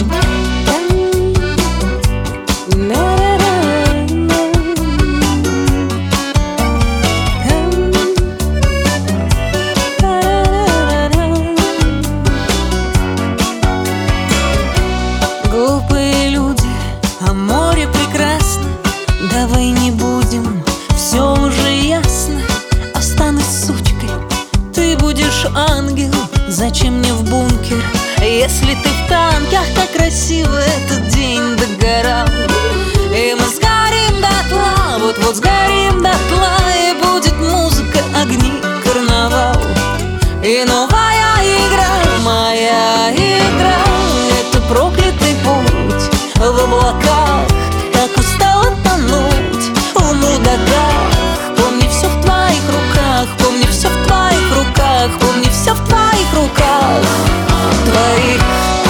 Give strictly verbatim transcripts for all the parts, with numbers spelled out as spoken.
Глупые люди, а море прекрасно. Давай не будем, все уже ясно. Останусь сучкой, ты будешь ангел. Зачем мне в бункер, если ты в танке? Ах, как красиво этот день догорал. И мы сгорим дотла, вот-вот сгорим дотла. И будет музыка, огни, карнавал. И новая игра, моя игра. Это проклятый путь в облаках. Так устала тонуть в мудаках. Помни, все в твоих руках, помни, все в твоих руках, помни, все в твоих руках. Твоих,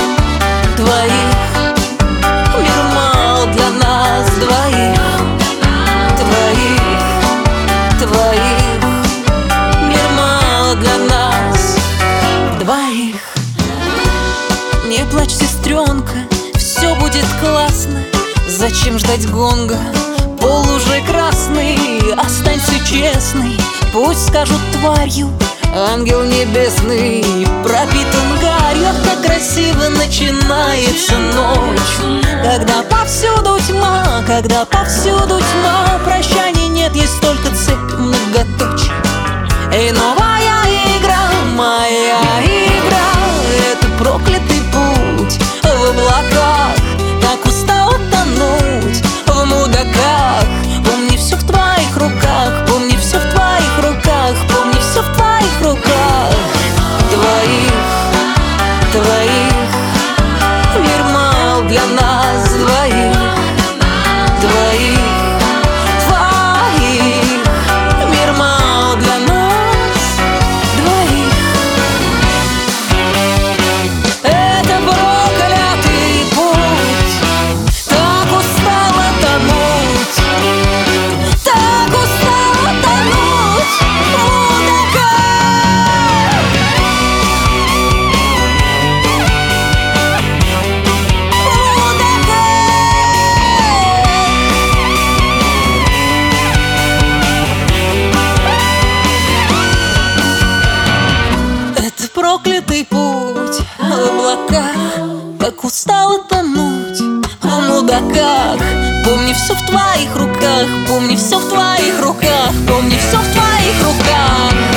твоих. Мир мал для нас двоих. Твоих, твоих. Мир мал для нас двоих. Не плачь, сестренка, все будет классно. Зачем ждать гонга? Пол уже красный. Останься честной, пусть скажут тварью. Ангел небесный пропитан гарью. Ах, как красиво начинается ночь, когда повсюду тьма, когда повсюду тьма. Прощаний нет, есть только цепь многоточий. И новая игра, моя игра. Это проклятый путь в облаках. Так устала тонуть в мудаках. Помни, все в твоих руках, помни, все в твоих руках, помни, все в твоих руках. Твоих, твоих. Мир мал для нас двоих. Твоих, твоих. Мир мал для нас двоих. Это проклятый путь. Так устала тонуть, так устала тонуть в мудаках. Это проклятый путь в облаках. Так устала тонуть в мудаках. Помни, все в твоих руках, помни, все в твоих руках, помни, все в твоих руках.